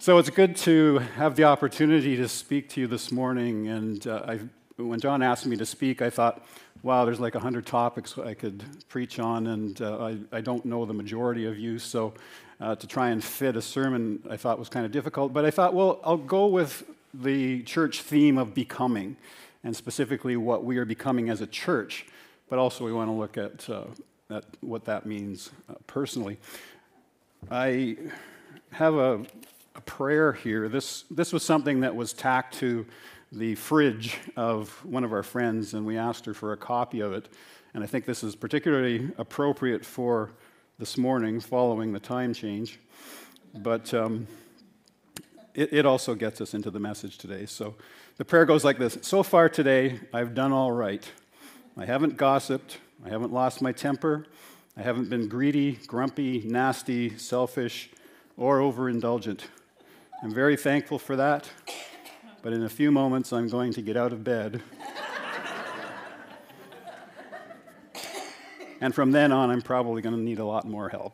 So it's good to have the opportunity to speak to you this morning. And when John asked me to speak, I thought, wow, there's like 100 topics I could preach on, and I don't know the majority of you. So to try and fit a sermon, I thought was kind of difficult. But I thought, well, I'll go with the church theme of becoming, and specifically what we are becoming as a church. But also we want to look at what that means personally. I have a prayer here. This was something that was tacked to the fridge of one of our friends, and we asked her for a copy of it. And I think this is particularly appropriate for this morning, following the time change. But it also gets us into the message today. So the prayer goes like this: so far today, I've done all right. I haven't gossiped. I haven't lost my temper. I haven't been greedy, grumpy, nasty, selfish, or overindulgent. I'm very thankful for that, but in a few moments I'm going to get out of bed. And from then on, I'm probably going to need a lot more help.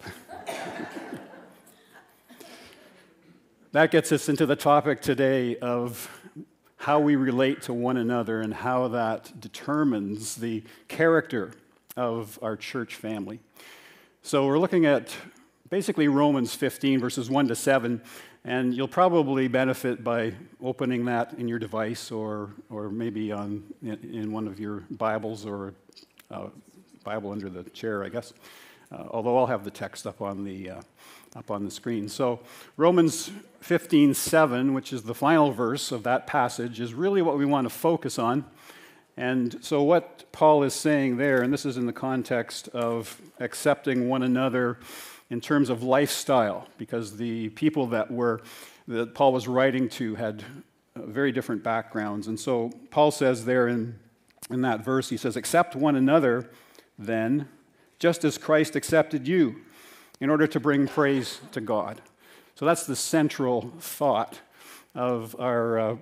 That gets us into the topic today of how we relate to one another and how that determines the character of our church family. So we're looking at basically Romans 15, verses 1 to 7, and you'll probably benefit by opening that in your device or maybe in one of your Bibles or Bible under the chair, I guess. Although I'll have the text up on the screen. So Romans 15:7, which is the final verse of that passage, is really what we want to focus on. And so what Paul is saying there, and this is in the context of accepting one another in terms of lifestyle, because the people that Paul was writing to had very different backgrounds. And so Paul says there in that verse, he says, accept one another then, just as Christ accepted you, in order to bring praise to God. So that's the central thought of our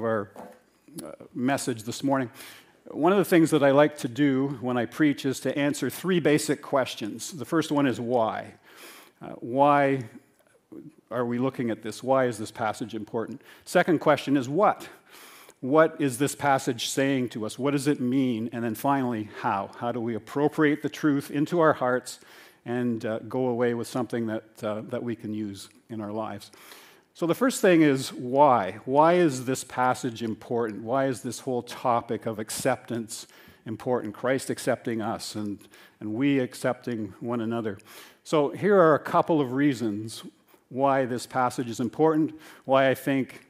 message this morning. One of the things that I like to do when I preach is to answer three basic questions. The first one is why. Why are we looking at this? Why is this passage important? Second question is what? What is this passage saying to us? What does it mean? And then finally, how? How do we appropriate the truth into our hearts and go away with something that we can use in our lives? So the first thing is why. Why is this passage important? Why is this whole topic of acceptance important? Christ accepting us and we accepting one another. So here are a couple of reasons why this passage is important, why I think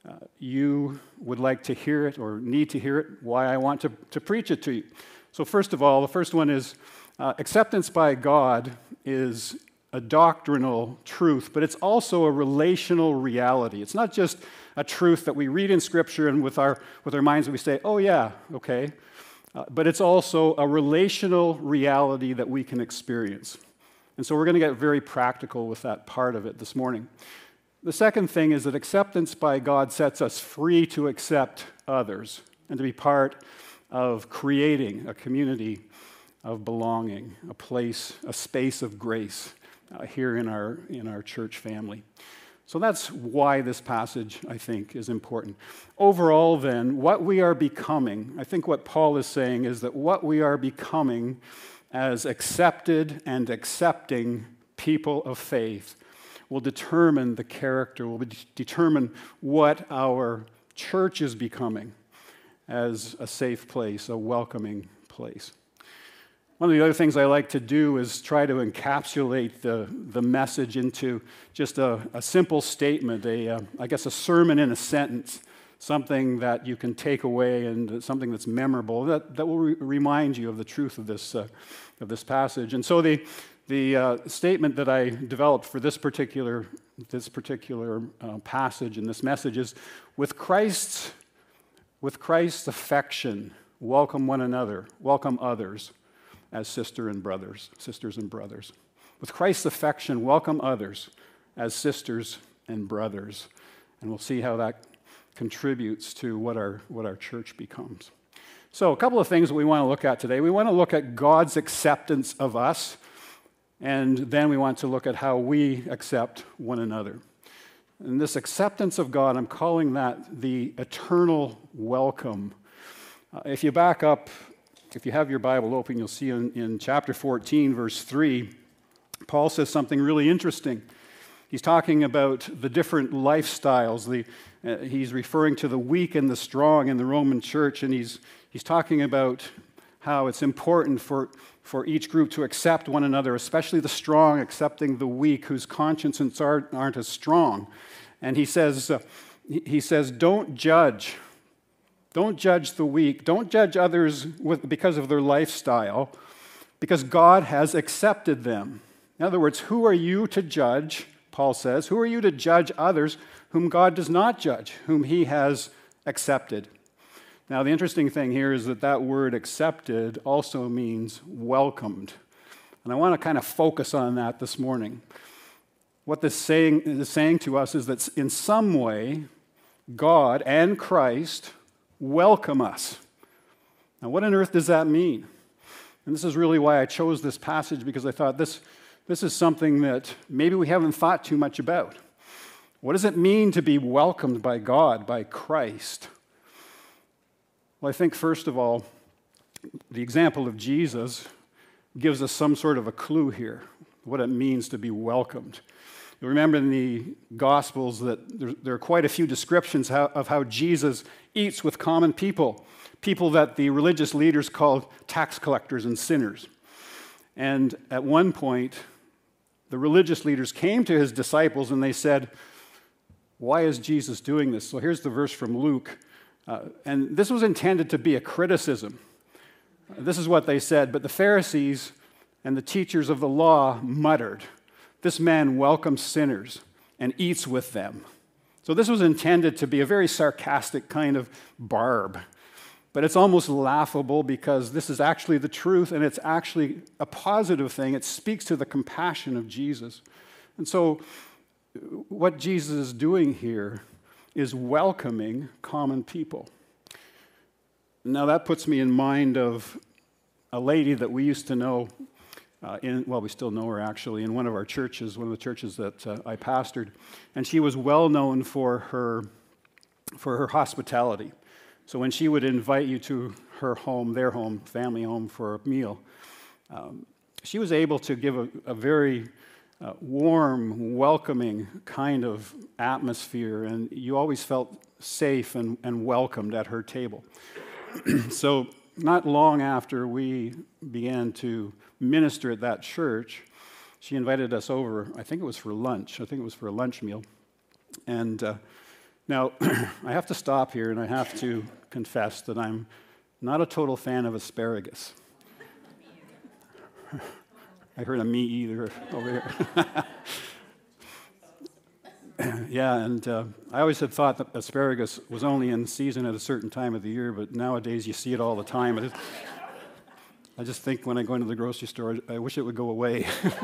you would like to hear it or need to hear it, why I want to preach it to you. So first of all, the first one is acceptance by God is a doctrinal truth, but it's also a relational reality. It's not just a truth that we read in Scripture and with our minds we say, oh yeah, okay, but it's also a relational reality that we can experience. And so we're going to get very practical with that part of it this morning. The second thing is that acceptance by God sets us free to accept others and to be part of creating a community of belonging, a place, a space of grace here in our church family. So that's why this passage, I think, is important. Overall, then, what we are becoming, I think what Paul is saying is that what we are becoming as accepted and accepting people of faith will determine the character, will determine what our church is becoming as a safe place, a welcoming place. One of the other things I like to do is try to encapsulate the message into just a simple statement, I guess a sermon in a sentence, something that you can take away and something that's memorable, that will remind you of the truth of this passage. And so the statement that I developed for this particular passage and this message is, with Christ's affection, welcome one another, welcome others as sisters and brothers. With Christ's affection, welcome others as sisters and brothers. And we'll see how that contributes to what our church becomes. So a couple of things that we want to look at today. We want to look at God's acceptance of us, and then we want to look at how we accept one another. And this acceptance of God, I'm calling that the eternal welcome. If you back up, if you have your Bible open, you'll see in chapter 14, verse 3, Paul says something really interesting. He's talking about the different lifestyles. He's referring to the weak and the strong in the Roman church, and he's talking about how it's important for each group to accept one another, especially the strong accepting the weak whose consciences aren't as strong. And he says, don't judge. Don't judge the weak. Don't judge others because of their lifestyle, because God has accepted them. In other words, who are you to judge, Paul says, who are you to judge others whom God does not judge, whom he has accepted? Now, the interesting thing here is that word accepted also means welcomed. And I want to kind of focus on that this morning. What this is saying to us is that in some way, God and Christ welcome us. Now, what on earth does that mean? And this is really why I chose this passage, because I thought this is something that maybe we haven't thought too much about. What does it mean to be welcomed by God, by Christ? Well, I think, first of all, the example of Jesus gives us some sort of a clue here, what it means to be welcomed. You remember in the Gospels that there are quite a few descriptions of how Jesus eats with common people that the religious leaders called tax collectors and sinners. And at one point, the religious leaders came to his disciples and they said, "Why is Jesus doing this?" So here's the verse from Luke. And this was intended to be a criticism. This is what they said, "But the Pharisees and the teachers of the law muttered, 'This man welcomes sinners and eats with them.'" So this was intended to be a very sarcastic kind of barb. But it's almost laughable because this is actually the truth, and it's actually a positive thing. It speaks to the compassion of Jesus. And so what Jesus is doing here is welcoming common people. Now that puts me in mind of a lady that we used to know, we still know her actually, in one of our churches, one of the churches that I pastored. And she was well known for her hospitality. So when she would invite you to her home, their home, family home for a meal, she was able to give a very warm, welcoming kind of atmosphere, and you always felt safe and welcomed at her table. So not long after we began to minister at that church, she invited us over. I think it was for lunch. I think it was for a lunch meal. And now, I have to stop here and I have to confess that I'm not a total fan of asparagus. I heard a me either over here. Yeah, and I always had thought that asparagus was only in season at a certain time of the year, but nowadays you see it all the time. I just think when I go into the grocery store, I wish it would go away.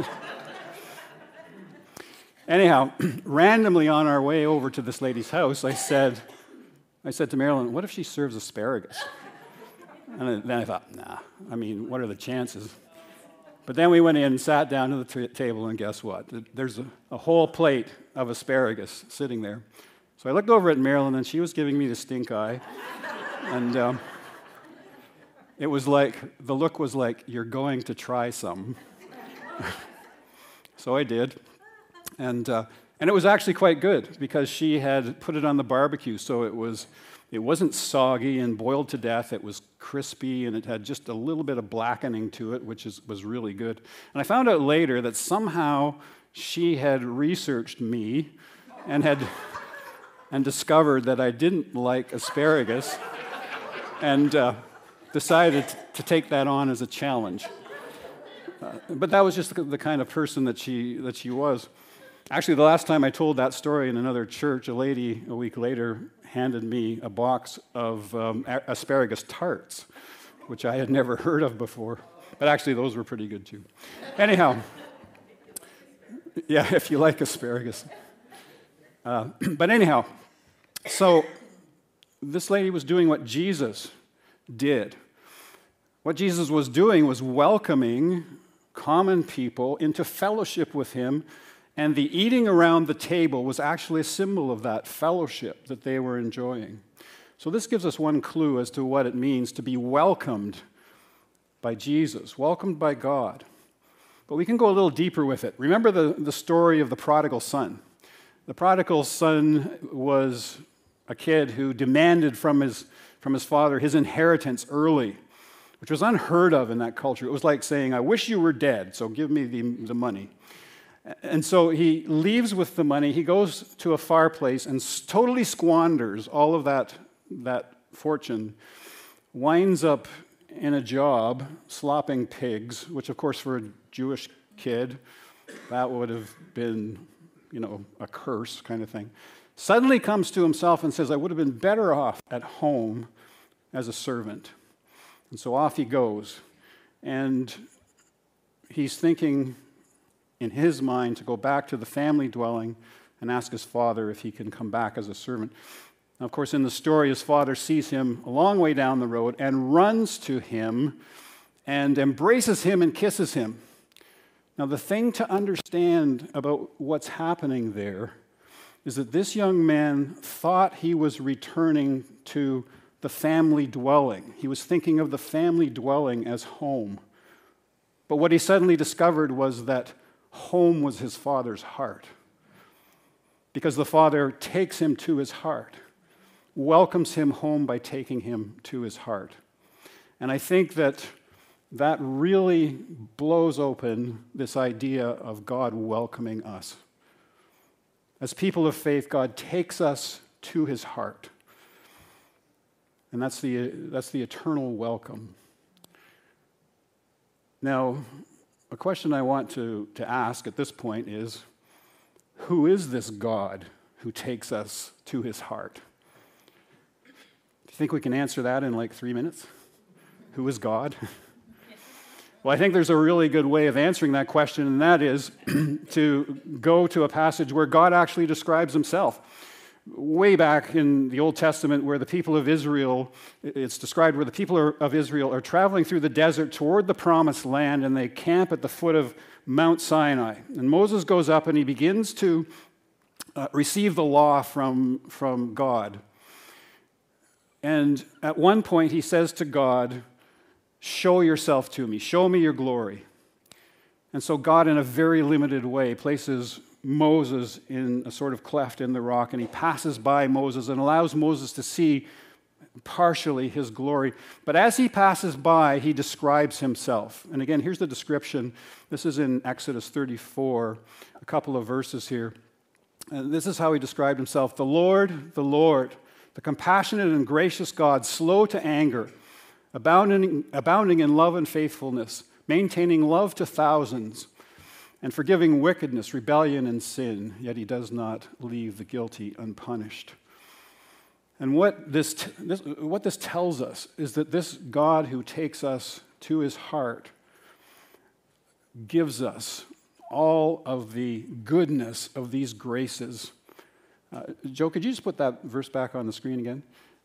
Anyhow, randomly on our way over to this lady's house, I said to Marilyn, "What if she serves asparagus?" And then I thought, nah, I mean, what are the chances? But then we went in and sat down to the table, and guess what? There's a whole plate of asparagus sitting there. So I looked over at Marilyn, and she was giving me the stink eye. And it was like, the look was like, "You're going to try some." So I did. And it was actually quite good because she had put it on the barbecue, so it wasn't soggy and boiled to death. It was crispy, and it had just a little bit of blackening to it, which was really good. And I found out later that somehow she had researched me and discovered that I didn't like asparagus, and decided to take that on as a challenge. But that was just the kind of person that she was. Actually, the last time I told that story in another church, a lady a week later handed me a box of asparagus tarts, which I had never heard of before. But actually, those were pretty good too. Anyhow, yeah, if you like asparagus. But anyhow, so this lady was doing what Jesus did. What Jesus was doing was welcoming common people into fellowship with him And the eating around the table was actually a symbol of that fellowship that they were enjoying. So this gives us one clue as to what it means to be welcomed by Jesus, welcomed by God. But we can go a little deeper with it. Remember the story of the prodigal son. The prodigal son was a kid who demanded from his father his inheritance early, which was unheard of in that culture. It was like saying, I wish you were dead, so give me the money. And so he leaves with the money. He goes to a far place and totally squanders all of that fortune, winds up in a job slopping pigs, which of course for a Jewish kid, that would have been, a curse kind of thing. Suddenly comes to himself and says, I would have been better off at home as a servant. And so off he goes. And he's thinking in his mind to go back to the family dwelling and ask his father if he can come back as a servant. Now, of course, in the story, his father sees him a long way down the road and runs to him and embraces him and kisses him. Now, the thing to understand about what's happening there is that this young man thought he was returning to the family dwelling. He was thinking of the family dwelling as home. But what he suddenly discovered was that home was his father's heart. Because the father takes him to his heart, welcomes him home by taking him to his heart. And I think that really blows open this idea of God welcoming us. As people of faith, God takes us to his heart. And that's the eternal welcome. Now, a question I want to ask at this point is, who is this God who takes us to his heart? Do you think we can answer that in like 3 minutes? Who is God? Well, I think there's a really good way of answering that question, and that is to go to a passage where God actually describes himself. Way back in the Old Testament, where the people of Israel, it's described where the people of Israel are traveling through the desert toward the promised land, and they camp at the foot of Mount Sinai. And Moses goes up and he begins to receive the law from God. And at one point he says to God, show yourself to me, show me your glory. And so God, in a very limited way, places Moses in a sort of cleft in the rock, and he passes by Moses and allows Moses to see partially his glory. But as he passes by, he describes himself. And again, here's the description. This is in Exodus 34, a couple of verses here. And this is how he described himself. The Lord, the compassionate and gracious God, slow to anger, abounding in love and faithfulness, maintaining love to thousands, and forgiving wickedness, rebellion, and sin, yet he does not leave the guilty unpunished. And what this tells us is that this God who takes us to his heart gives us all of the goodness of these graces. Joe, could you just put that verse back on the screen again?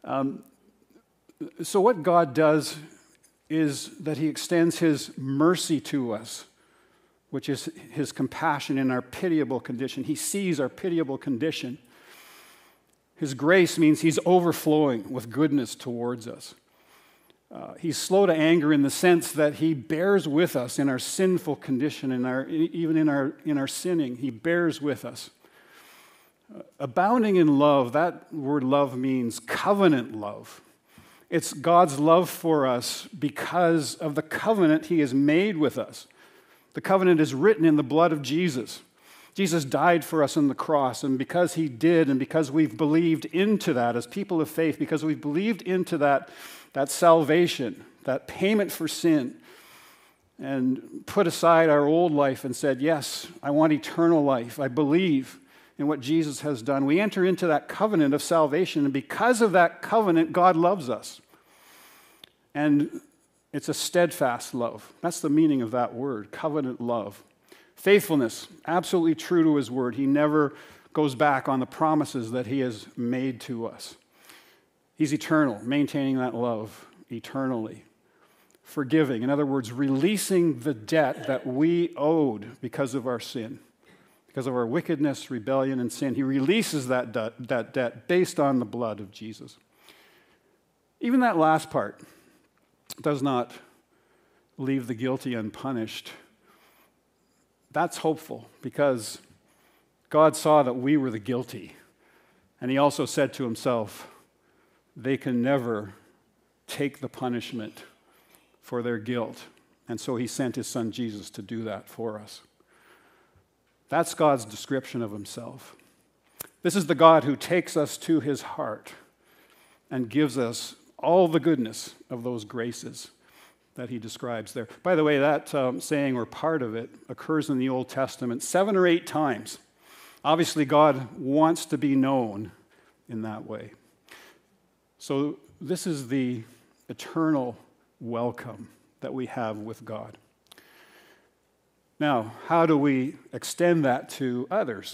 So what God does is that he extends his mercy to us, which is his compassion in our pitiable condition. He sees our pitiable condition. His grace means he's overflowing with goodness towards us. He's slow to anger in the sense that he bears with us in our sinful condition, even in our sinning. He bears with us. Abounding in love, that word love means covenant love. It's God's love for us because of the covenant he has made with us. The covenant is written in the blood of Jesus. Jesus died for us on the cross, and because he did, and because we've believed into that as people of faith, because we've believed into that salvation, that payment for sin, and put aside our old life and said, yes, I want eternal life. I believe in what Jesus has done. We enter into that covenant of salvation, and because of that covenant, God loves us. And it's a steadfast love. That's the meaning of that word, covenant love. Faithfulness, absolutely true to his word. He never goes back on the promises that he has made to us. He's eternal, maintaining that love eternally. Forgiving, in other words, releasing the debt that we owed because of our sin. because of our wickedness, rebellion, and sin. He releases that debt based on the blood of Jesus. Even that last part does not leave the guilty unpunished. That's hopeful because God saw that we were the guilty. And he also said to himself, they can never take the punishment for their guilt. And so he sent his son Jesus to do that for us. That's God's description of himself. This is the God who takes us to his heart and gives us all the goodness of those graces that he describes there. By the way, that saying, or part of it, occurs in the Old Testament 7 or 8 times. Obviously, God wants to be known in that way. So this is the eternal welcome that we have with God. Now, how do we extend that to others?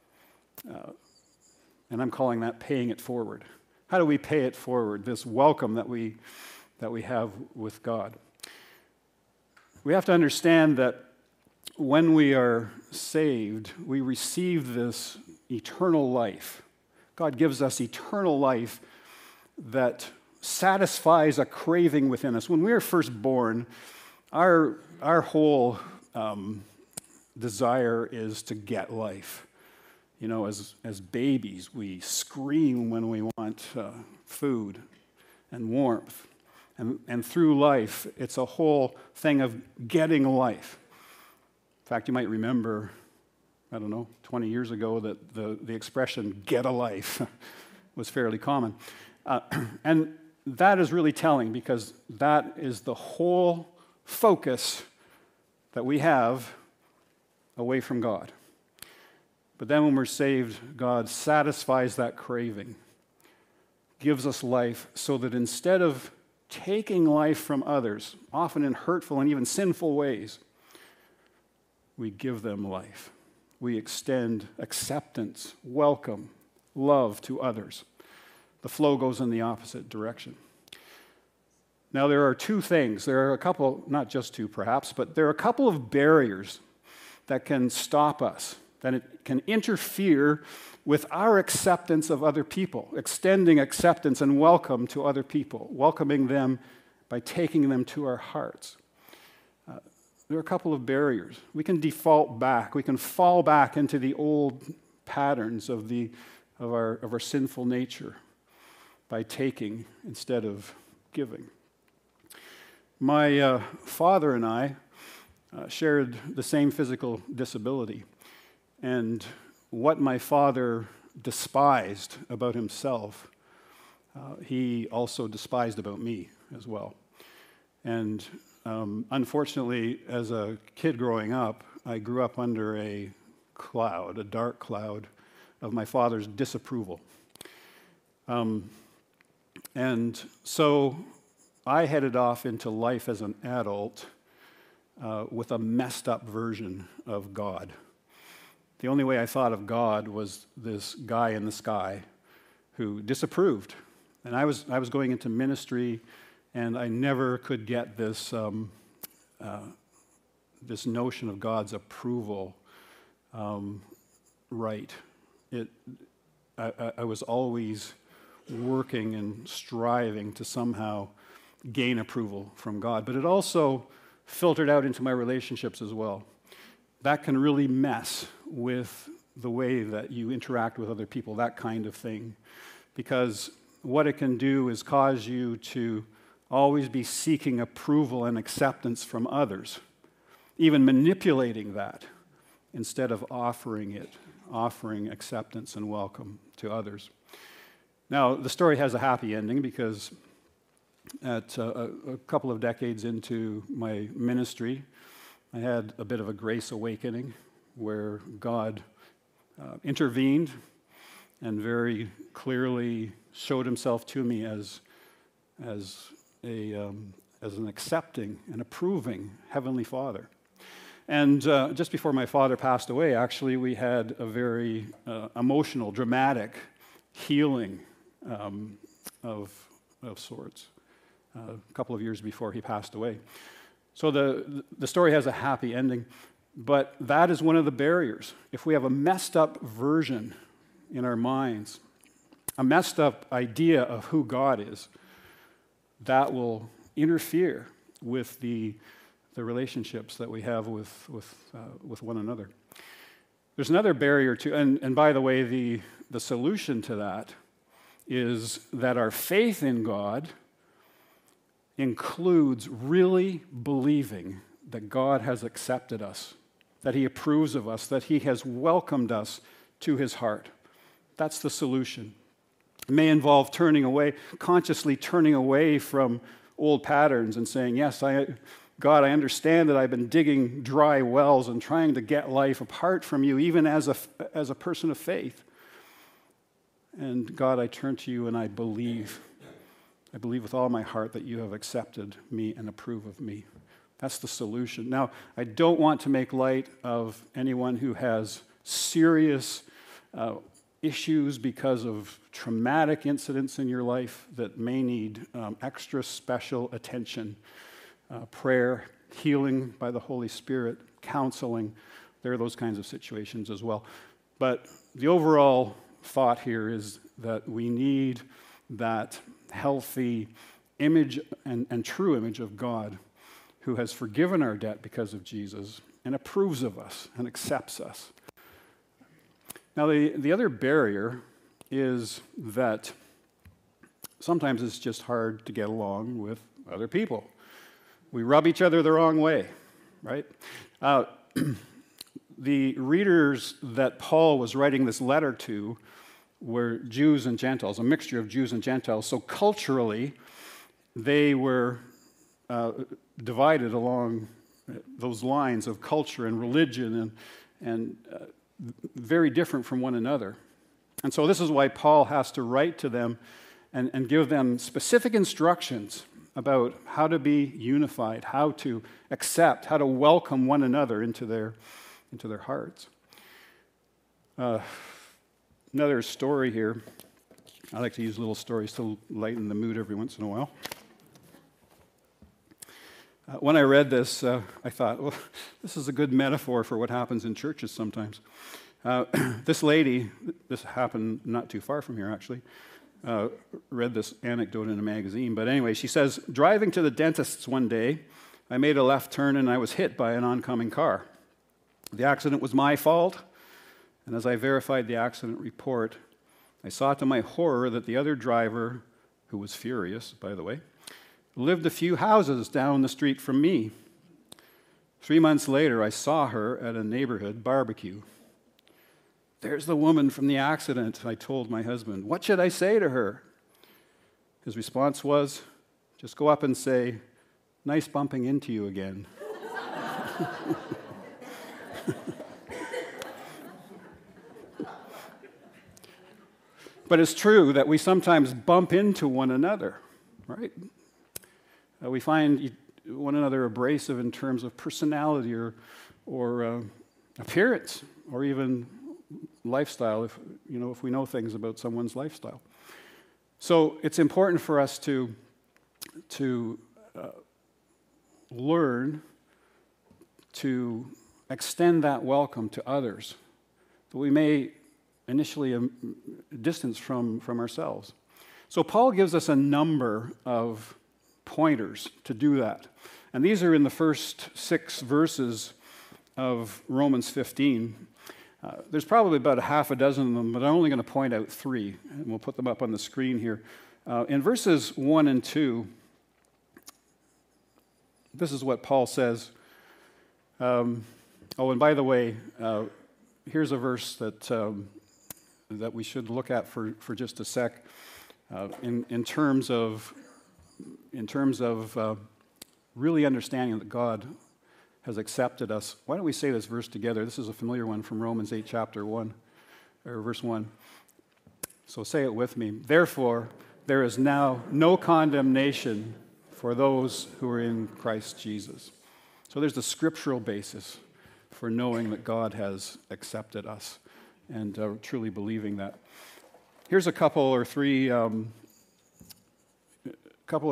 And I'm calling that paying it forward. How do we pay it forward, this welcome that we have with God? We have to understand that when we are saved, we receive this eternal life. God gives us eternal life that satisfies a craving within us. When we are first born, our whole desire is to get life. You know, as babies, we scream when we want food and warmth. And through life, it's a whole thing of getting life. In fact, you might remember, 20 years ago that the expression, get a life, was fairly common. And that is really telling because that is the whole focus that we have away from God. But then when we're saved, God satisfies that craving, gives us life so that instead of taking life from others, often in hurtful and even sinful ways, we give them life. We extend acceptance, welcome, love to others. The flow goes in the opposite direction. Now, there are 2 things. There are a couple, not just 2 perhaps, but there are a couple of barriers that can stop us, that it can interfere with our acceptance of other people, extending acceptance and welcome to other people, welcoming them by taking them to our hearts. There are a couple of barriers. We can default back. We can fall back into the old patterns of our sinful nature by taking instead of giving. My father and I shared the same physical disability. And what my father despised about himself, he also despised about me as well. And unfortunately, as a kid growing up, I grew up under a dark cloud of my father's disapproval. And so I headed off into life as an adult with a messed up version of God. The only way I thought of God was this guy in the sky who disapproved. And I was going into ministry, and I never could get this this notion of God's approval right. I was always working and striving to somehow gain approval from God, but it also filtered out into my relationships as well. That can really mess with the way that you interact with other people, that kind of thing, because what it can do is cause you to always be seeking approval and acceptance from others, even manipulating that instead of offering acceptance and welcome to others. Now, the story has a happy ending because at a couple of decades into my ministry, I had a bit of a grace awakening where God intervened and very clearly showed himself to me as an accepting and approving Heavenly Father. And just before my father passed away, actually, we had a very emotional, dramatic healing of sorts a couple of years before he passed away. So the story has a happy ending. But that is one of the barriers. If we have a messed up version in our minds, a messed up idea of who God is, that will interfere with the relationships that we have with one another. There's another barrier too, and by the way, the solution to that is that our faith in God includes really believing that God has accepted us, that He approves of us, that He has welcomed us to His heart. That's the solution. It may involve consciously turning away from old patterns and saying, yes, God, I understand that I've been digging dry wells and trying to get life apart from you, even as a person of faith. And God, I turn to you and I believe with all my heart that you have accepted me and approve of me. That's the solution. Now, I don't want to make light of anyone who has serious issues because of traumatic incidents in your life that may need extra special attention, prayer, healing by the Holy Spirit, counseling. There are those kinds of situations as well. But the overall thought here is that we need that healthy image and true image of God who has forgiven our debt because of Jesus and approves of us and accepts us. Now, the other barrier is that sometimes it's just hard to get along with other people. We rub each other the wrong way, right? The readers that Paul was writing this letter to were Jews and Gentiles, a mixture of Jews and Gentiles. So culturally, they were divided along those lines of culture and religion and very different from one another. And so this is why Paul has to write to them and give them specific instructions about how to be unified, how to accept, how to welcome one another into their hearts. Another story here. I like to use little stories to lighten the mood every once in a while. When I read this, I thought, well, this is a good metaphor for what happens in churches sometimes. This lady, this happened not too far from here actually, read this anecdote in a magazine. But anyway, she says, driving to the dentist's one day, I made a left turn and I was hit by an oncoming car. The accident was my fault, and as I verified the accident report, I saw to my horror that the other driver, who was furious, by the way, lived a few houses down the street from me. 3 months later, I saw her at a neighborhood barbecue. There's the woman from the accident, I told my husband. What should I say to her? His response was, just go up and say, nice bumping into you again. But it's true that we sometimes bump into one another, right? We find one another abrasive in terms of personality or appearance, or even lifestyle, if we know things about someone's lifestyle. So it's important for us to learn to extend that welcome to others that we may initially distance from ourselves. So Paul gives us a number of pointers to do that. And these are in the first 6 verses of Romans 15. There's probably about a half a dozen of them, but I'm only going to point out 3, and we'll put them up on the screen here. In verses 1 and 2, this is what Paul says. And by the way, here's a verse that we should look at for just a sec. In terms of really understanding that God has accepted us. Why don't we say this verse together? This is a familiar one from Romans 8, chapter 1, or verse 1. So say it with me. Therefore, there is now no condemnation for those who are in Christ Jesus. So there's the scriptural basis for knowing that God has accepted us and truly believing that. Here's a couple or three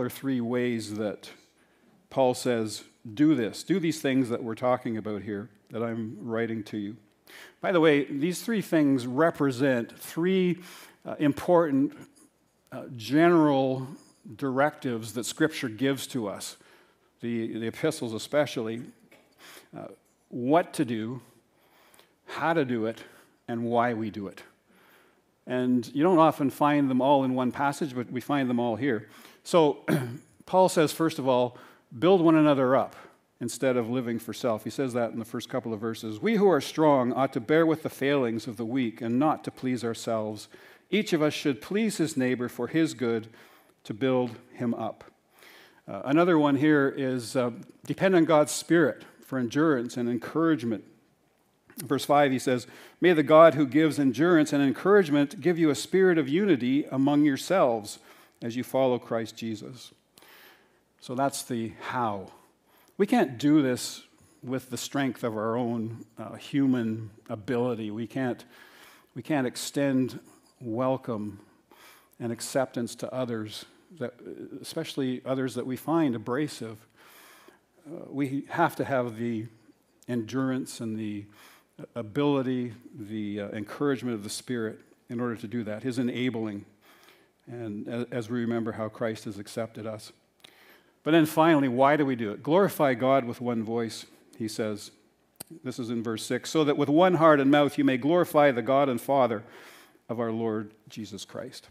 ways that Paul says, do these things that we're talking about here. that I'm writing to you. By the way, these three things represent three important general directives that Scripture gives to us, the epistles especially, what to do, how to do it, and why we do it. And you don't often find them all in one passage, but we find them all here. So Paul says, first of all, build one another up instead of living for self. He says that in the first couple of verses. We who are strong ought to bear with the failings of the weak and not to please ourselves. Each of us should please his neighbor for his good, to build him up. Another one here is depend on God's Spirit for endurance and encouragement. Verse 5, he says, may the God who gives endurance and encouragement give you a spirit of unity among yourselves as you follow Christ Jesus. So that's the how. We can't do this with the strength of our own human ability. We can't extend welcome and acceptance to others, especially others that we find abrasive. We have to have the endurance and the ability, the encouragement of the Spirit in order to do that, his enabling, and as we remember how Christ has accepted us. But then finally, why do we do it? Glorify God with one voice, he says. This is in verse 6, so that with one heart and mouth you may glorify the God and Father of our Lord Jesus Christ.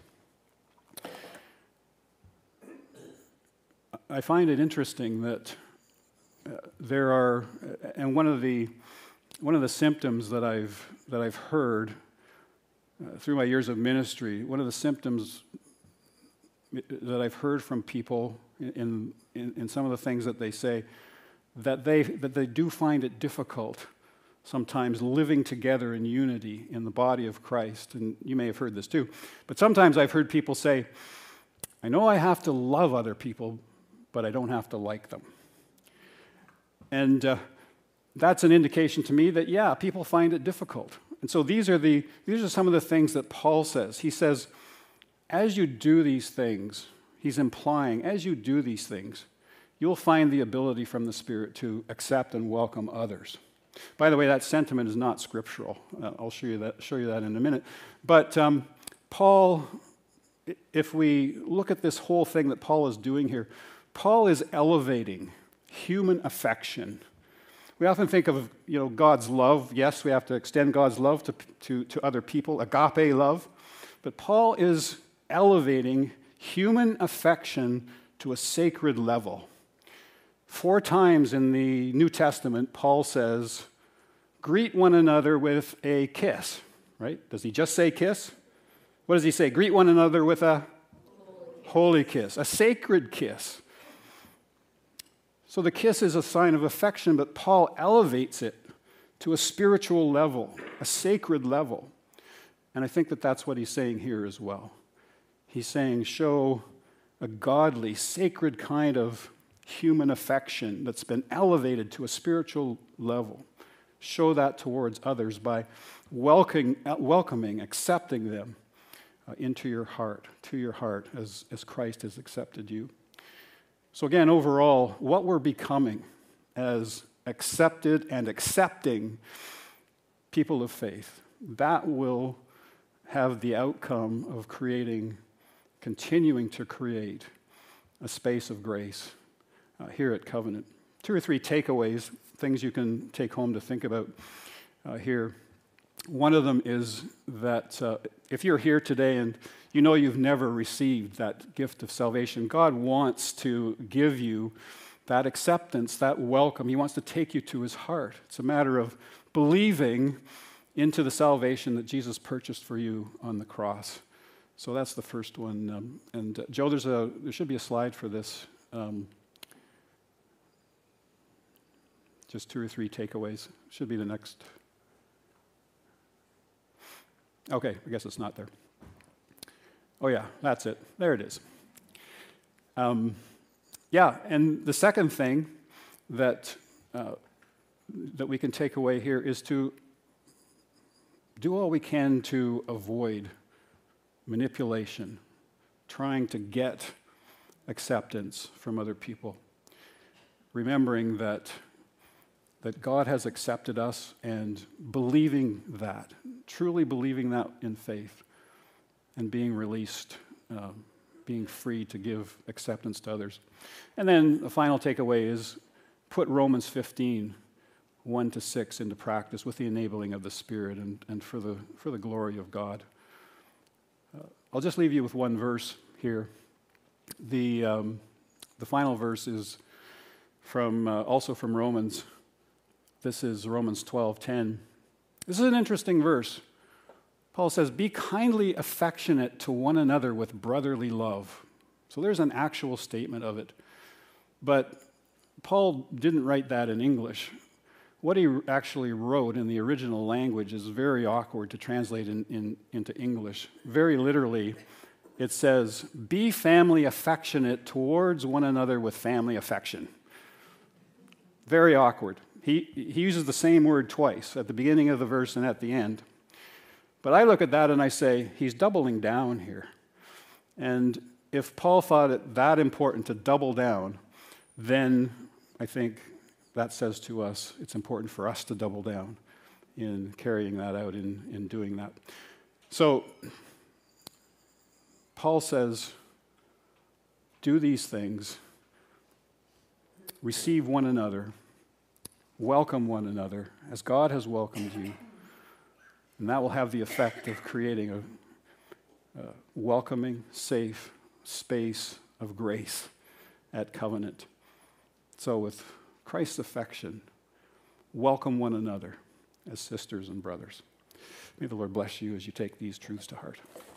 I find it interesting that there are, and one of the symptoms that I've heard through my years of ministry, one of the symptoms that I've heard from people in some of the things that they say, that they do find it difficult sometimes living together in unity in the body of Christ. And you may have heard this too. But sometimes I've heard people say, I know I have to love other people, but I don't have to like them. And that's an indication to me that, yeah, people find it difficult. And so these are some of the things that Paul says. He says, as you do these things, he's implying, as you do these things, you'll find the ability from the Spirit to accept and welcome others. By the way, that sentiment is not scriptural. I'll show you that in a minute. But Paul, if we look at this whole thing that Paul is doing here, Paul is elevating human affection. We often think of, God's love. Yes, we have to extend God's love to other people, agape love. But Paul is elevating human affection to a sacred level. 4 times in the New Testament, Paul says, greet one another with a kiss, right? Does he just say kiss? What does he say? Greet one another with a holy kiss, a sacred kiss. So the kiss is a sign of affection, but Paul elevates it to a spiritual level, a sacred level. And I think that that's what he's saying here as well. He's saying show a godly, sacred kind of human affection that's been elevated to a spiritual level. Show that towards others by welcoming, accepting them into your heart, to your heart, as Christ has accepted you. So again, overall, what we're becoming as accepted and accepting people of faith, that will have the outcome of continuing to create a space of grace here at Covenant. 2 or 3 takeaways, things you can take home to think about here. One of them is that if you're here today and you know you've never received that gift of salvation, God wants to give you that acceptance, that welcome. He wants to take you to his heart. It's a matter of believing into the salvation that Jesus purchased for you on the cross. So that's the first one. And Joe, there should be a slide for this. Just 2 or 3 takeaways. Should be the next. Okay, I guess it's not there. Oh yeah, that's it. There it is. Yeah, and the second thing that we can take away here is to do all we can to avoid manipulation, trying to get acceptance from other people, remembering that that God has accepted us, and believing that, truly believing that in faith, and being released, being free to give acceptance to others. And then the final takeaway is put Romans 15, 1-6 into practice with the enabling of the Spirit and for the glory of God. I'll just leave you with one verse here. The final verse is also from Romans. This is Romans 12:10. This is an interesting verse. Paul says, "Be kindly affectionate to one another with brotherly love." So there's an actual statement of it. But Paul didn't write that in English. What he actually wrote in the original language is very awkward to translate into English. Very literally, it says, "Be family affectionate towards one another with family affection." Very awkward. He uses the same word twice, at the beginning of the verse and at the end. But I look at that and I say, he's doubling down here. And if Paul thought it that important to double down, then I think that says to us it's important for us to double down in carrying that out, in doing that. So Paul says, do these things, receive one another, welcome one another as God has welcomed you. And that will have the effect of creating a welcoming, safe space of grace at Covenant. So with Christ's affection, welcome one another as sisters and brothers. May the Lord bless you as you take these truths to heart.